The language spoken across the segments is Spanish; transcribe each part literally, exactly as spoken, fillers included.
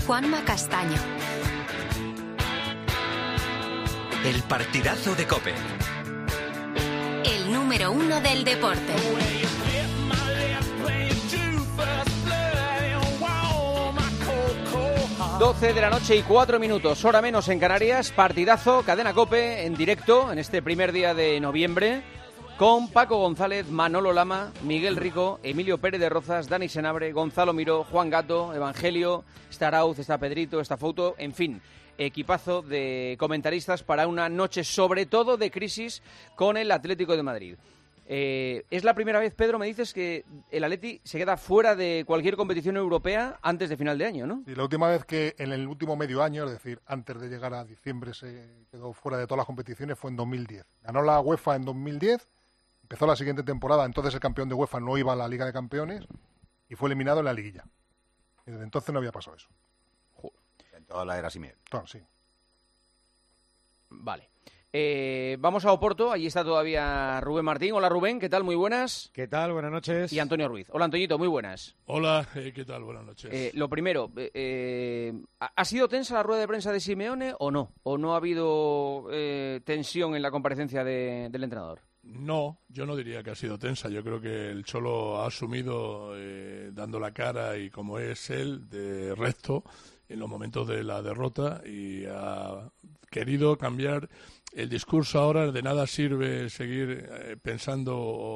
Juanma Castaño. El partidazo de COPE. El número uno del deporte. doce de la noche y cuatro minutos, hora menos en Canarias. Partidazo, Cadena COPE en directo en este primer día de noviembre, con Paco González, Manolo Lama, Miguel Rico, Emilio Pérez de Rozas, Dani Senabre, Gonzalo Miró, Juan Gato, Evangelio, está Arauz, está Pedrito, está Fouto, en fin, equipazo de comentaristas para una noche sobre todo de crisis con el Atlético de Madrid. Eh, es la primera vez, Pedro, me dices que el Atleti se queda fuera de cualquier competición europea antes de final de año, ¿no? Y la última vez que en el último medio año, es decir, antes de llegar a diciembre, se quedó fuera de todas las competiciones fue en dos mil diez. Ganó la UEFA en dos mil diez, empezó la siguiente temporada, entonces el campeón de UEFA no iba a la Liga de Campeones y fue eliminado en la liguilla. Y desde entonces no había pasado eso. En toda la era Simeone. Claro, sí. Vale. Eh, vamos a Oporto, allí está todavía Rubén Martín. Hola Rubén, ¿qué tal? Muy buenas. ¿Qué tal? Buenas noches. Y Antonio Ruiz. Hola Antoñito, muy buenas. Hola, eh, ¿qué tal? Buenas noches. Eh, lo primero, eh, ¿ha sido tensa la rueda de prensa de Simeone o no? ¿O no ha habido eh, tensión en la comparecencia de, del entrenador? No, yo no diría que ha sido tensa. Yo creo que el Cholo ha asumido, eh, dando la cara y como es él, de recto en los momentos de la derrota y ha querido cambiar el discurso ahora. De nada sirve seguir eh, pensando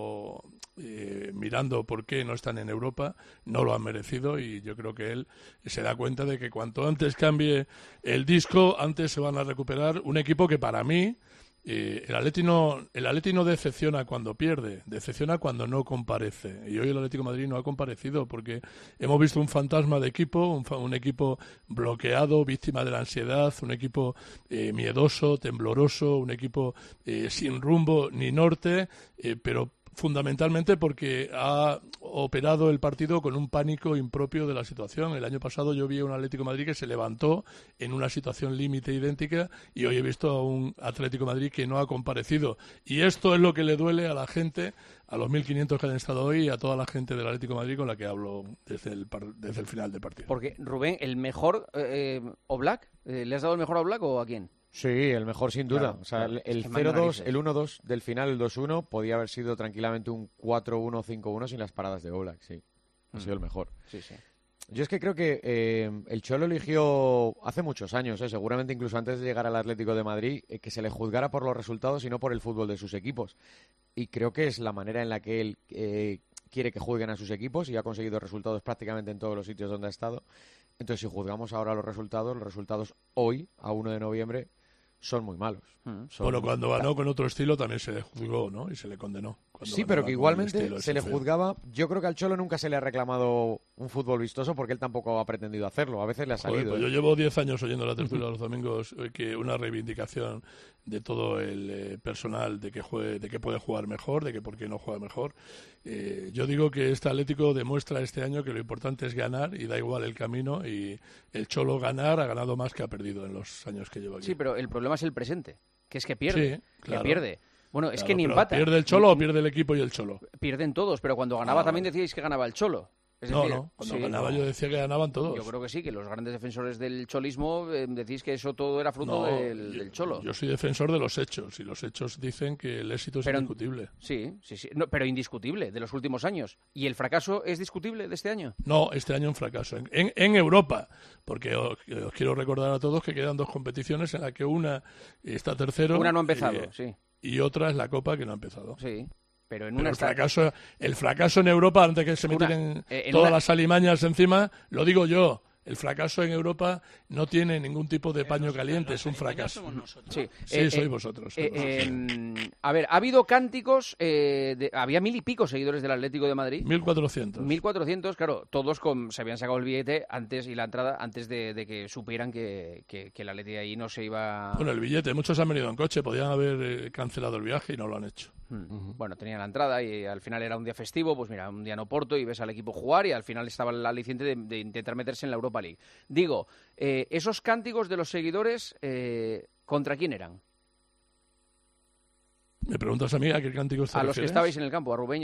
o eh, mirando por qué no están en Europa, no lo han merecido y yo creo que él se da cuenta de que cuanto antes cambie el disco, antes se van a recuperar un equipo que para mí Eh, el Atleti no, el Atleti no decepciona cuando pierde, decepciona cuando no comparece. Y hoy el Atlético de Madrid no ha comparecido porque hemos visto un fantasma de equipo, un, fa- un equipo bloqueado, víctima de la ansiedad, un equipo eh, miedoso, tembloroso, un equipo eh, sin rumbo ni norte, eh, pero fundamentalmente porque ha operado el partido con un pánico impropio de la situación. El año pasado yo vi a un Atlético de Madrid que se levantó en una situación límite idéntica y hoy he visto a un Atlético de Madrid que no ha comparecido. Y esto es lo que le duele a la gente, a los mil quinientos que han estado hoy y a toda la gente del Atlético de Madrid con la que hablo desde el, par- desde el final del partido. Porque, Rubén, ¿el mejor eh, Oblak? Eh, ¿Le has dado el mejor a Oblak o a quién? Sí, el mejor sin duda. Claro, o sea, claro. el, el Es que cero dos, narices. el uno dos del final, el dos uno, podía haber sido tranquilamente un cuatro uno, cinco uno sin las paradas de Oblak, sí. Ha Mm. sido el mejor. Sí, sí. Yo es que creo que eh, el Cholo eligió hace muchos años, eh, seguramente incluso antes de llegar al Atlético de Madrid, eh, que se le juzgara por los resultados y no por el fútbol de sus equipos. Y creo que es la manera en la que él eh, quiere que juzguen a sus equipos y ha conseguido resultados prácticamente en todos los sitios donde ha estado. Entonces, si juzgamos ahora los resultados, los resultados hoy, a uno de noviembre, son muy malos. Mm. Son- Bueno, cuando ganó con otro estilo también se le juzgó, ¿no? Y se le condenó. Cuando Sí, pero ganaba que con igualmente el estilo se le ese feo. juzgaba. Yo creo que al Cholo nunca se le ha reclamado un fútbol vistoso porque él tampoco ha pretendido hacerlo. A veces le ha Joder, salido. pues ¿eh? yo llevo diez años oyendo la tertulia los domingos eh, que una reivindicación de todo el eh, personal de que juegue, de que puede jugar mejor, de que por qué no juega mejor. Eh, yo digo que este Atlético demuestra este año que lo importante es ganar y da igual el camino y el Cholo ganar ha ganado más que ha perdido en los años que lleva aquí. Sí, pero el problema es el presente, que es que pierde. Sí, claro. Que pierde. Bueno, es Claro, que ni pero empata. ¿pierde el Cholo o pierde el equipo y el Cholo? Pierden todos, pero cuando ganaba Ah, también vale. decíais que ganaba el Cholo. Es No, decir, no, cuando sí, ganaba no. yo decía que ganaban todos. Yo creo que sí, que los grandes defensores del cholismo eh, decís que eso todo era fruto No, del, yo- del Cholo. Yo soy defensor de los hechos y los hechos dicen que el éxito es Pero- indiscutible. Sí, sí, sí. No, pero indiscutible, de los últimos años. ¿Y el fracaso es discutible de este año? No, este año un fracaso. En, en, en Europa, porque os, os quiero recordar a todos que quedan dos competiciones en las que una está tercero. Una no ha empezado, eh, sí. Y otra es la Copa que no ha empezado. Sí. Pero en Pero una el está- fracaso, el fracaso en Europa, antes que se me Una- tiren eh, en todas una- las alimañas encima, lo digo yo. El fracaso en Europa no tiene ningún tipo de paño caliente, es un fracaso. Sí, Sí, Eh, sois eh, vosotros. eh, sois vosotros. eh, a ver, ha habido cánticos, eh, de- había mil y pico seguidores del Atlético de Madrid. mil cuatrocientos. mil cuatrocientos, claro, todos con, se habían sacado el billete antes y la entrada antes de, de que supieran que, que, que el Atlético ahí no se iba... Bueno, el billete, muchos han venido en coche, podían haber eh, cancelado el viaje y no lo han hecho. Mm. Bueno, tenían la entrada y al final era un día festivo, pues mira, un día en Oporto y ves al equipo jugar y al final estaba el aliciente de, de intentar meterse en la Europa League. Digo, eh, esos cánticos de los seguidores, eh, ¿contra quién eran? ¿Me preguntas a mí a qué cánticos te A los que refieres? estabais en el campo, a Rubén y a ti.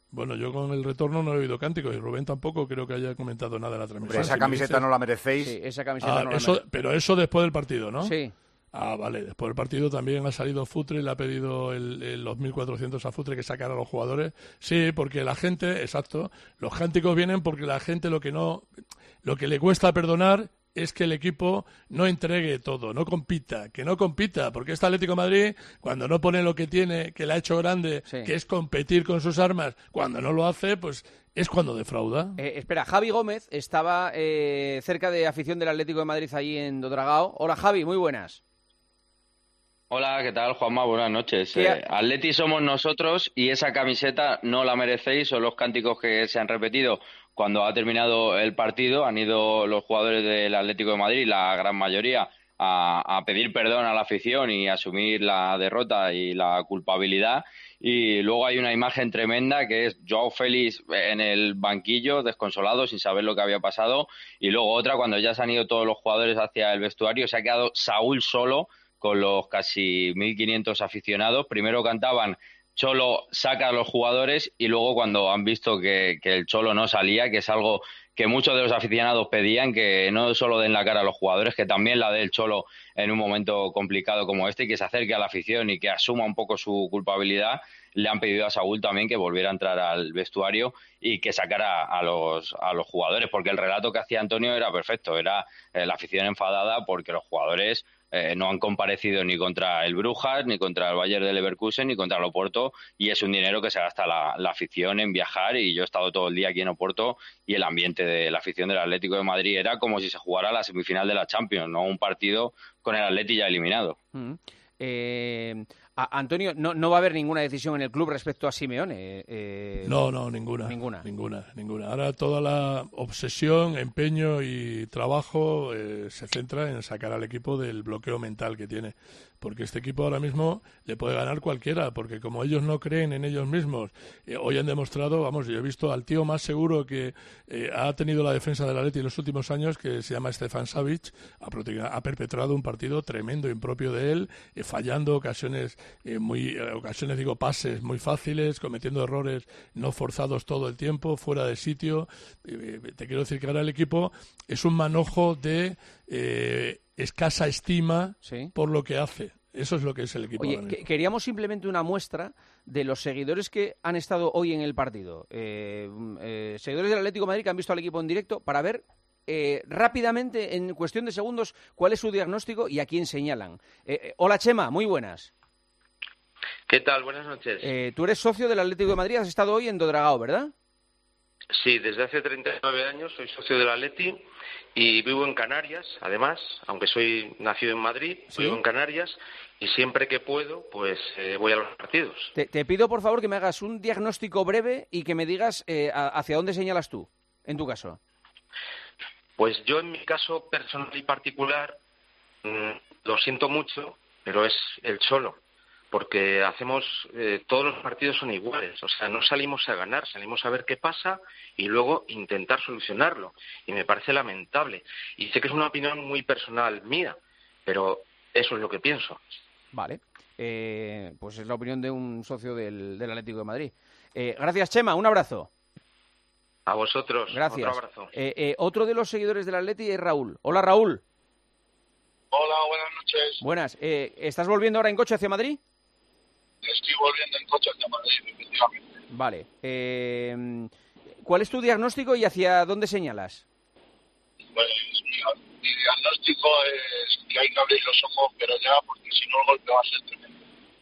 Bueno, yo con el retorno no he oído cánticos y Rubén tampoco creo que haya comentado nada de la transmisión. Pero esa Si camiseta dices... no la merecéis. Sí, esa camiseta Ah, no la eso, merece. pero eso después del partido, ¿no? Sí. Ah, vale. Después del partido también ha salido Futre y le ha pedido el, el, los mil cuatrocientos a Futre que sacara a los jugadores. Sí, porque la gente, exacto, los cánticos vienen porque la gente lo que no, lo que le cuesta perdonar es que el equipo no entregue todo, no compita, que no compita, porque este Atlético de Madrid, cuando no pone lo que tiene, que le ha hecho grande, Sí. que es competir con sus armas, cuando no lo hace, pues es cuando defrauda. Eh, espera, Javi Gómez estaba eh, cerca de afición del Atlético de Madrid allí en Dodragao. Hola Javi, muy buenas. Hola, ¿qué tal, Juanma? Buenas noches. ¿Qué ha- Eh, Atleti somos nosotros y esa camiseta no la merecéis. Son los cánticos que se han repetido cuando ha terminado el partido. Han ido los jugadores del Atlético de Madrid, la gran mayoría, a, a pedir perdón a la afición y asumir la derrota y la culpabilidad. Y luego hay una imagen tremenda que es Joao Félix en el banquillo, desconsolado, sin saber lo que había pasado. Y luego otra, cuando ya se han ido todos los jugadores hacia el vestuario, se ha quedado Saúl solo con los casi mil quinientos aficionados. Primero cantaban Cholo saca a los jugadores y luego cuando han visto que, que el Cholo no salía, que es algo que muchos de los aficionados pedían, que no solo den la cara a los jugadores, que también la dé el Cholo en un momento complicado como este y que se acerque a la afición y que asuma un poco su culpabilidad. Le han pedido a Saúl también que volviera a entrar al vestuario y que sacara a los a los jugadores, porque el relato que hacía Antonio era perfecto, era eh, la afición enfadada porque los jugadores eh, no han comparecido ni contra el Brujas, ni contra el Bayer de Leverkusen, ni contra el Oporto, y es un dinero que se gasta la, la afición en viajar, y yo he estado todo el día aquí en Oporto y el ambiente de la afición del Atlético de Madrid era como si se jugara la semifinal de la Champions, no un partido con el Atleti ya eliminado. Mm. Eh, a- Antonio, no, no va a haber ninguna decisión en el club respecto a Simeone. Eh, No, no, ninguna. Ninguna. Ninguna, ninguna. Ahora toda la obsesión, empeño y trabajo eh, se centra en sacar al equipo del bloqueo mental que tiene. Porque este equipo ahora mismo le puede ganar cualquiera, porque como ellos no creen en ellos mismos, eh, hoy han demostrado, vamos, yo he visto al tío más seguro que eh, ha tenido la defensa del Atleti en los últimos años, que se llama Stefan Savic, ha, prote- ha perpetrado un partido tremendo, impropio de él, eh, fallando ocasiones, eh, muy, eh, ocasiones digo, pases muy fáciles, cometiendo errores no forzados todo el tiempo, fuera de sitio. Eh, te quiero decir que ahora el equipo es un manojo de eh, escasa estima Sí. por lo que hace. Eso es lo que es el equipo. Oye, ahora que- mismo. queríamos simplemente una muestra de los seguidores que han estado hoy en el partido. Eh, eh, seguidores del Atlético de Madrid que han visto al equipo en directo para ver eh, rápidamente, en cuestión de segundos, cuál es su diagnóstico y a quién señalan. Eh, eh, hola, Chema, muy buenas. ¿Qué tal? Buenas noches. Eh, tú eres socio del Atlético de Madrid, has estado hoy en Dodragao, ¿verdad? Sí, desde hace treinta y nueve años soy socio del Atleti y vivo en Canarias, además, aunque soy nacido en Madrid, ¿Sí? vivo en Canarias y siempre que puedo, pues eh, voy a los partidos. Te, te pido, por favor, que me hagas un diagnóstico breve y que me digas eh, a- hacia dónde señalas tú, en tu caso. Pues yo en mi caso personal y particular, mmm, lo siento mucho, pero es el Cholo. Porque hacemos, eh, todos los partidos son iguales, o sea, no salimos a ganar, salimos a ver qué pasa y luego intentar solucionarlo. Y me parece lamentable. Y sé que es una opinión muy personal mía, pero eso es lo que pienso. Vale, eh, pues es la opinión de un socio del, del Atlético de Madrid. Eh, gracias, Chema, un abrazo. A vosotros, Gracias. otro abrazo. Eh, eh, otro de los seguidores del Atleti es Raúl. Hola, Raúl. Hola, buenas noches. Buenas. Eh, ¿Estás volviendo ahora en coche hacia Madrid? Estoy volviendo en coche hacia Madrid, efectivamente. Vale. Eh, ¿Cuál es tu diagnóstico y hacia dónde señalas? Pues mi, mi diagnóstico es que hay que abrir los ojos, pero ya, porque si no el golpe va a ser tremendo.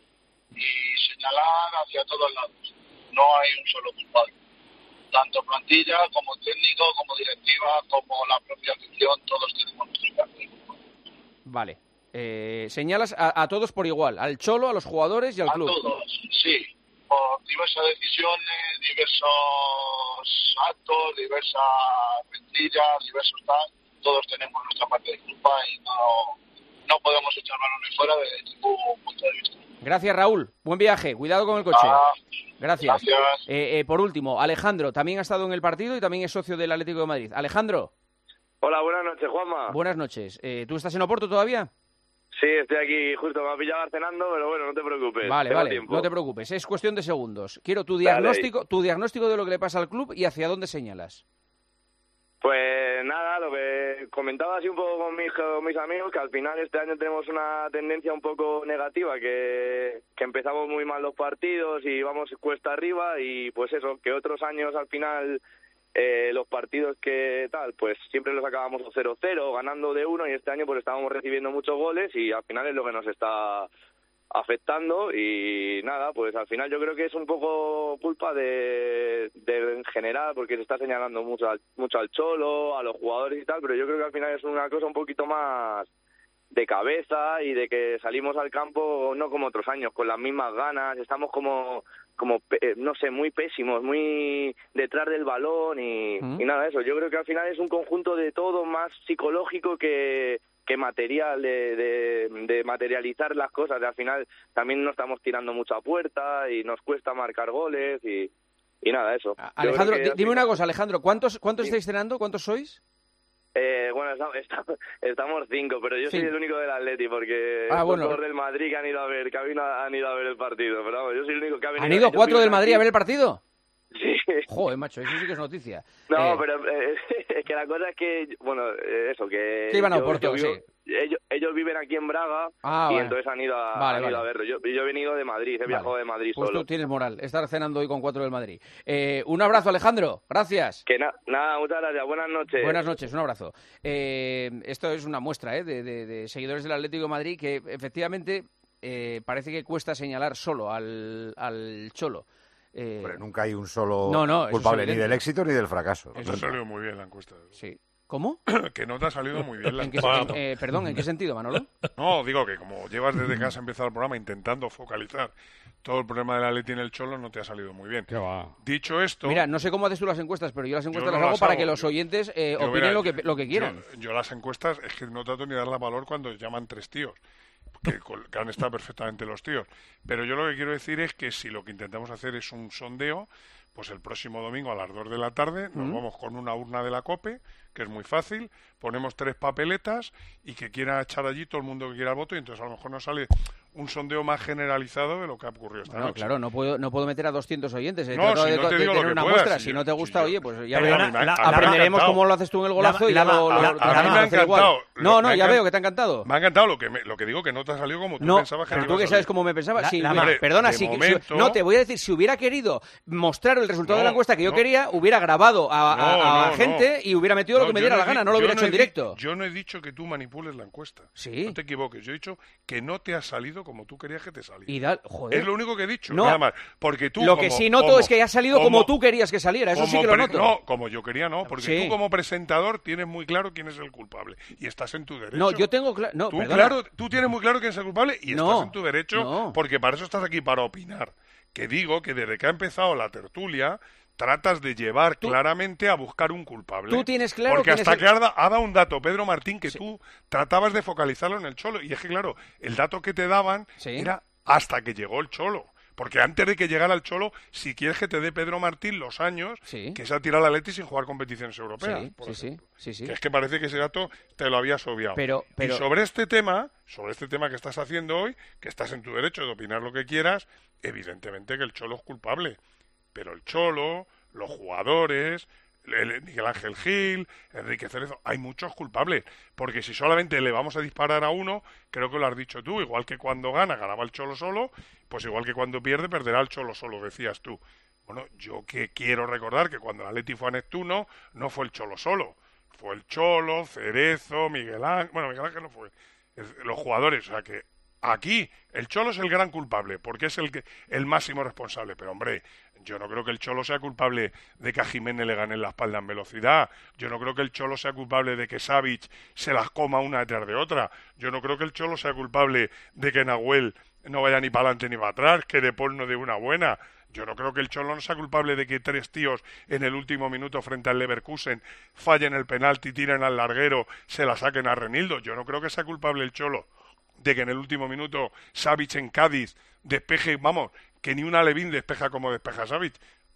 Y señalar hacia todos lados. No hay un solo culpable. Tanto plantilla, como técnico, como directiva, como la propia afición, todos tenemos nuestra parte. Vale. Eh, señalas a, a todos por igual, al Cholo, a los jugadores y al A club. todos, sí. Por diversas decisiones, diversos actos, diversas mentiras, diversos tal, todos tenemos nuestra parte de culpa y no, no podemos echar balones fuera de ningún punto de vista. Gracias, Raúl. Buen viaje. Cuidado con el coche. Ah, Gracias. gracias. Eh, eh, por último, Alejandro también ha estado en el partido y también es socio del Atlético de Madrid. Alejandro, Hola, buenas noches, Juanma. buenas noches. Eh, ¿Tú estás en Oporto todavía? Sí, estoy aquí, justo me ha pillado cenando, pero bueno, no te preocupes. Vale, tengo vale, tiempo. no te preocupes, es cuestión de segundos. Quiero tu Dale diagnóstico, tu diagnóstico de lo que le pasa al club y hacia dónde señalas. Pues nada, lo que comentaba así un poco con mis, con mis amigos, que al final este año tenemos una tendencia un poco negativa, que, que empezamos muy mal los partidos y vamos cuesta arriba y pues eso, que otros años al final eh, los partidos que tal, pues siempre los acabamos cero cero, ganando de uno y este año pues estábamos recibiendo muchos goles y al final es lo que nos está afectando y nada, pues al final yo creo que es un poco culpa de, de en general, porque se está señalando mucho al, mucho al Cholo, a los jugadores y tal, pero yo creo que al final es una cosa un poquito más de cabeza y de que salimos al campo no como otros años, con las mismas ganas, estamos como, como no sé, muy pésimos, muy detrás del balón y, mm. y nada, eso, yo creo que al final es un conjunto de todo más psicológico que que material de, de, de materializar las cosas. Al final también no estamos tirando mucho a puerta y nos cuesta marcar goles y, y nada, eso. Alejandro, dime una cosa, Alejandro, ¿cuántos cuántos sí. estáis cenando? ¿Cuántos sois? Eh, bueno, estamos, estamos cinco, pero yo sí. soy el único del Atleti porque ah, bueno. los del Madrid que han ido a ver, que han ido a ver el partido, pero vamos, yo soy el único que ha venido. ¿Han ido cuatro del Madrid aquí a ver el partido? Sí. Joder, macho, eso sí que es noticia. No, eh... pero eh, es que la cosa es que, bueno, eso, que... Que iban a Oporto, vivo, sí. Ellos, ellos viven aquí en Braga ah, y vale. entonces han ido a, vale, han ido vale. a verlo. Yo, yo he venido de Madrid, he vale. viajado de Madrid pues solo. Tú tienes moral, estar cenando hoy con cuatro del Madrid. Eh, un abrazo, Alejandro, gracias. Que na nada, muchas gracias, buenas noches. Buenas noches, un abrazo. Eh, esto es una muestra eh, de, de, de seguidores del Atlético de Madrid que efectivamente eh, parece que cuesta señalar solo al, al Cholo. Eh, Hombre, nunca hay un solo no, no, culpable ni del éxito ni del fracaso. Eso ha salido muy bien la encuesta. Sí. ¿Cómo? Que no te ha salido muy bien la ¿En qué, encuesta. en, eh, perdón, ¿en qué sentido, Manolo? No, digo que como llevas desde que has empezado el programa intentando focalizar todo el problema de la Leti en el Cholo, no te ha salido muy bien. ¿Qué va? Dicho esto... Mira, no sé cómo haces tú las encuestas, pero yo las encuestas yo no las hago las para hago. que los oyentes eh, yo, opinen verá, lo que, lo que quieran. Yo, yo las encuestas es que no trato ni de darle valor cuando llaman tres tíos. Que, que han estado perfectamente los tíos. Pero yo lo que quiero decir es que si lo que intentamos hacer es un sondeo, pues el próximo domingo a las dos de la tarde nos mm. vamos con una urna de la COPE, que es muy fácil, ponemos tres papeletas y que quiera echar allí todo el mundo que quiera el voto y entonces a lo mejor nos sale un sondeo más generalizado de lo que ha ocurrido esta bueno, noche. Claro, no puedo, no puedo meter a doscientos oyentes. No, si de, no te de, digo de lo que una puedas, muestra. si si yo, no te gusta, si oye, yo, pues ya la, la, la, aprenderemos cómo lo haces tú en el golazo la, y ya la, lo, la, lo, la, lo, a mí me ha encantado. No, no, me ya encan... veo que te ha encantado. Me ha encantado lo que, me, lo que digo que no te ha salido como tú no, pensabas que pero te tú que sabes cómo me pensaba. La, si, la, mira, hombre, perdona, si, momento... si, no, te voy a decir, si hubiera querido mostrar el resultado no, de la encuesta que yo no. quería, hubiera grabado a, a, no, a no, gente no. y hubiera metido no, lo que me diera no la gana, di, no lo hubiera no hecho en directo. Di, yo no he dicho que tú manipules la encuesta. Sí. No te equivoques, yo he dicho que no te ha salido como tú querías que te saliera. Y da, joder. Es lo único que he dicho, no, nada más. Porque tú, lo como, que sí noto como, es que ha salido como, como tú querías que saliera, eso sí que lo noto. No, como yo quería no, porque sí. tú como presentador tienes muy claro quién es el culpable y estás en tu derecho. No, yo tengo claro... No, tú, claro, tú tienes muy claro quién es el culpable y no, estás en tu derecho no. porque para eso estás aquí, para opinar. Que digo que desde que ha empezado la tertulia tratas de llevar tú, claramente a buscar un culpable. Tú tienes claro porque hasta el... que ha dado un dato Pedro Martín que sí. tú tratabas de focalizarlo en el Cholo y es que claro, el dato que te daban sí. era hasta que llegó el Cholo. Porque antes de que llegara el Cholo, si quieres que te dé Pedro Martín los años sí. que se ha tirado la Leti sin jugar competiciones europeas. Sí, por sí, sí, sí. Que es que parece que ese dato te lo habías obviado. Pero, pero... Y sobre este tema, sobre este tema que estás haciendo hoy, que estás en tu derecho de opinar lo que quieras, evidentemente que el Cholo es culpable. Pero el Cholo, los jugadores... Miguel Ángel Gil, Enrique Cerezo, hay muchos culpables, porque si solamente le vamos a disparar a uno, creo que lo has dicho tú, igual que cuando gana, ganaba el Cholo solo, pues igual que cuando pierde, perderá el Cholo solo, decías tú. Bueno, yo que quiero recordar que cuando el Atleti fue a Neptuno, no fue el Cholo solo, fue el Cholo, Cerezo, Miguel Ángel, bueno, Miguel Ángel no fue, los jugadores, o sea que aquí el Cholo es el gran culpable, porque es el que el máximo responsable, pero hombre, yo no creo que el Cholo sea culpable de que a Jiménez le gane la espalda en velocidad. Yo no creo que el Cholo sea culpable de que Savic se las coma una detrás de otra. Yo no creo que el Cholo sea culpable de que Nahuel no vaya ni para adelante ni para atrás, que De Paul no dé una buena. Yo no creo que el Cholo no sea culpable de que tres tíos en el último minuto frente al Leverkusen fallen el penalti, tiren al larguero, se la saquen a Renildo. Yo no creo que sea culpable el Cholo de que en el último minuto Savic en Cádiz despeje, vamos, que ni una Alevín despeja como despeja Savic.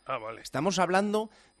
Ah, vale. Estamos hablando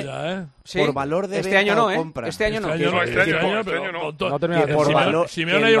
Simeone- ya, ¿eh? Sí. Por valor de Este venta año no, o ¿eh? compra. Este año no. Este año no, este año este no, año, este pero año no. con todo- No termina que de por Simeone- valor- Simeone que el lleva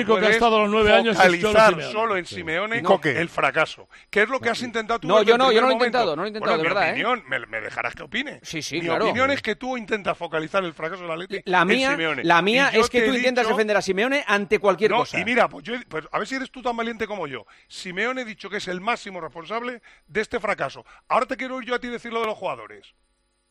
único que ha puedes estado los nueve años es Cholo focalizar Simeone. solo en Sí. Simeone ¿Y Coque? el fracaso. ¿Qué es lo que has intentado tú? No, desde yo el no, yo primer no lo he momento? intentado, no lo he intentado, Bueno, de verdad, mi ¿eh? opinión, me, me dejarás que opine. Sí, sí, mi claro. opinión es que tú intentas focalizar el fracaso del Atlético La en mía, Simeone. la mía Y yo es que te tú he intentas dicho- defender a Simeone ante cualquier no, cosa. y mira, pues, yo, pues a ver si eres tú tan valiente como yo. Simeone he dicho que es el máximo responsable de este fracaso. Ahora te quiero oír yo a ti decir lo de los jugadores.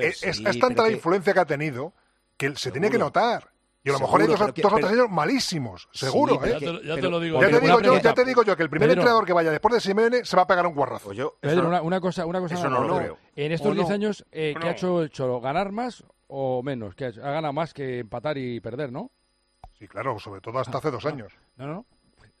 es, es, es tanta la que... influencia que ha tenido que se Seguro. tiene que notar. Y a lo Seguro, mejor hay dos, pero que- dos o pero- tres años malísimos, seguro. Sí, ¿eh? Ya te, lo- ya te pero- lo digo. Ya te, yo. digo yo, pregunta. ya te digo yo que el primer Pedro. entrenador que vaya después de Simeone se va a pegar un guarrazo. Pues yo, Pedro, eso una, no- una cosa, una cosa eso nada no más. lo creo. En estos ¿O diez no? años, eh, ¿qué No. ha hecho el Cholo? ¿Ganar más o menos? ¿Qué ha, hecho? Ha ganado más que empatar y perder, ¿no? Sí, claro, sobre todo hasta hace dos Ah. años. No, no, no.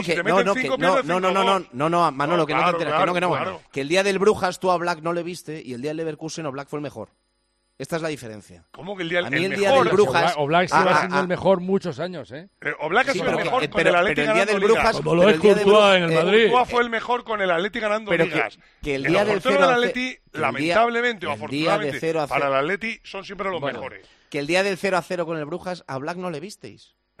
no, si que, te no, meten no, que, cinco, no, pierdes no, no, cinco no, no, dos. no, no, Manolo, No, que no claro, te enteras, que no, que no. claro, claro. Que el día del Brujas tú a Black no le viste y el día del Leverkusen o Black fue el mejor. Esta es la diferencia. ¿Cómo que el día, A mí el, el día mejor? del Brujas... Oblak Ah, lleva ah, siendo ah. el mejor muchos años, ¿eh? Eh, Oblak ha Sí, sido pero el que- mejor eh, con pero- el Atleti pero el día ganando del Brujas- ligas. Como lo pero es el día del Courtois Bru- en el eh, Madrid. Courtois fue el mejor con el Atleti ganando Pero que- ligas. que el En día los del porteros cero a del ce- Atleti, que el día- lamentablemente o el día de afortunadamente, cero a para cero. el Atleti son siempre los Bueno, mejores. Que el día del cero a cero con el Brujas a Black no le visteis.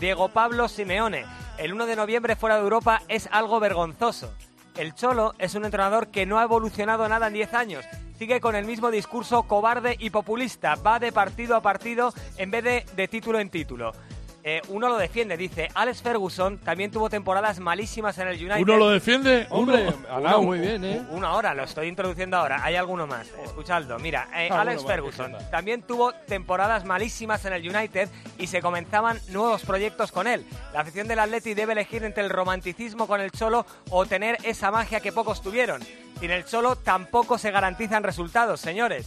Diego Pablo Simeone. El uno de noviembre fuera de Europa es algo vergonzoso. El Cholo es un entrenador que no ha evolucionado nada en diez años. Sigue con el mismo discurso cobarde y populista. Va de partido a partido en vez de de título en título. Eh, uno lo defiende, dice. Alex Ferguson también tuvo temporadas malísimas en el United. ¿Uno lo defiende? Hombre, Uno. Ana, muy bien, ¿eh? Uno ahora, lo estoy introduciendo ahora. Hay alguno más. Escuchadlo. Mira, eh, Ah, Alex bueno, vale, Ferguson que también tuvo temporadas malísimas en el United y se comenzaban nuevos proyectos con él. La afición del Atleti debe elegir entre el romanticismo con el Cholo o tener esa magia que pocos tuvieron. Sin el Cholo tampoco se garantizan resultados, señores.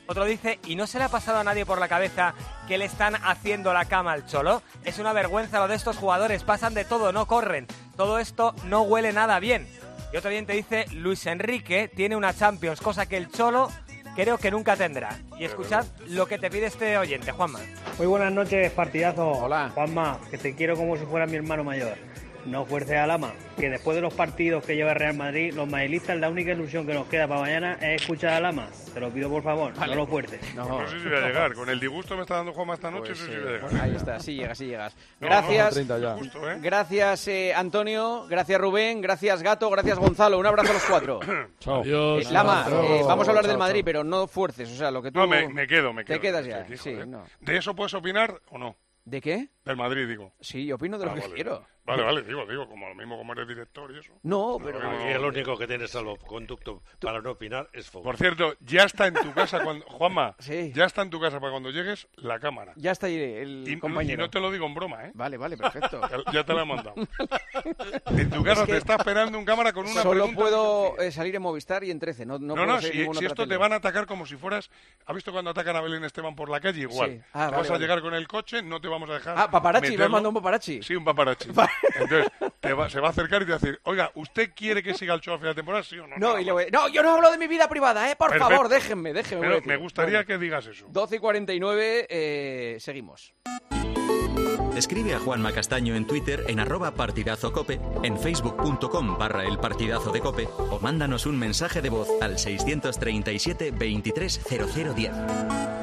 Otro dice, ¿y no se le ha pasado a nadie por la cabeza que le están haciendo la cama al Cholo? Es una vergüenza lo de estos jugadores, pasan de todo, no corren. Todo esto no huele nada bien. Y otro bien te dice, Luis Enrique tiene una Champions, cosa que el Cholo creo que nunca tendrá. Y escuchad lo que te pide este oyente, Juanma. Muy buenas noches, partidazo. Hola. Juanma, que te quiero como si fuera mi hermano mayor. No fuerces a Lama, que después de los partidos que lleva el Real Madrid, los madridistas, la única ilusión que nos queda para mañana es escuchar a Lama. Te lo pido por favor, vale. No lo fuerces. No, no sé si voy a llegar. Con el disgusto me está dando Juanma esta noche, pues, no sé eh, si voy a llegar. Ahí está, sí llegas, sí llegas. No, Gracias, no, no, disgusto, ¿eh? gracias eh, Antonio, gracias Rubén, gracias Gato, gracias Gonzalo. Un abrazo a los cuatro. Chao. Eh, Lama, eh, vamos a hablar del Madrid, pero no fuerces, o sea, lo que tú... No, me, me quedo, me quedo. Te quedas ya, aquí, sí, joder. no. ¿De eso puedes opinar o no? ¿De qué? Del Madrid, digo. Sí, yo opino de lo Ah, que vale. quiero. Vale, vale, digo, digo, como lo mismo como eres director y eso. No, pero... Aquí el único que tiene salvoconducto para no opinar es Fox. Por cierto, ya está en tu casa cuando... Juanma, ya está en tu casa para cuando llegues la cámara. Ya está ahí el y, compañero. Y no te lo digo en broma, ¿eh? Vale, vale, perfecto. Ya, ya te la he mandado. En tu casa Es que te está esperando un cámara con una Solo pregunta. puedo eh, salir en Movistar y en trece, no, no, No, puedo no, seguir si, ninguna si otra esto te tele. van a atacar como si fueras... ¿Has visto cuando atacan a Belén Esteban por la calle? Igual. Sí. Ah, Tú vale, vas a vale. llegar con el coche, no te vamos a dejar... Ah, paparazzi, me meterlo. han mandado un paparazzi. Sí, un paparazzi. Entonces, te va- se va a acercar y te va a decir, oiga, ¿usted quiere que siga el show a final de temporada, sí o no? No, y le voy- no, yo no hablo de mi vida privada, ¿eh? Por Perfecto. favor, déjenme, déjenme. Pero voy a decir. me gustaría Bueno, que digas eso. doce y cuarenta y nueve, eh, seguimos. Escribe a Juanma Castaño en Twitter en arroba partidazocope, en facebook.com barra el partidazo de cope o mándanos un mensaje de voz al seiscientos treinta y siete veintitrés cero cero diez.